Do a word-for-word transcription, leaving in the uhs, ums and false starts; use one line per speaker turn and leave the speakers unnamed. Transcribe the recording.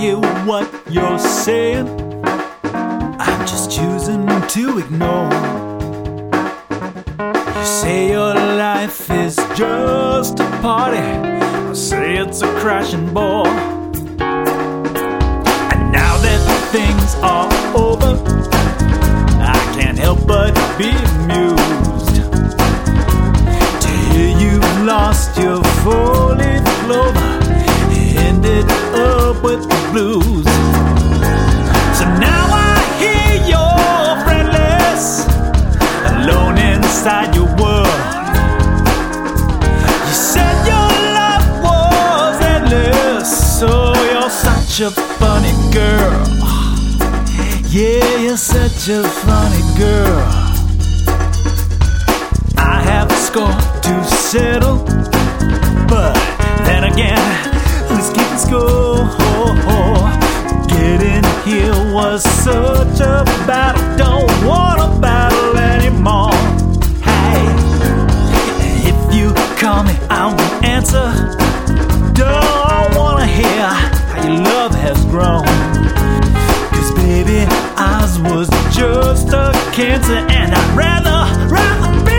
hear what you're saying. I'm just choosing to ignore. You say your life is just a party, I say it's a crashing ball. And now that things are over, I can't help but be amused to hear you've lost your four-leaf clover, ended up with the blues. So now I hear you're friendless, alone inside your world. You said your love was endless, so you're such a funny girl. Yeah, you're such a funny girl. I have a score to settle, but then again, who's keeping score? Getting here was such a battle, don't wanna battle anymore. Hey, if you call me, I won't answer. Don't wanna hear how your love has grown. Cause baby, ours was just a cancer, and I'd rather, rather be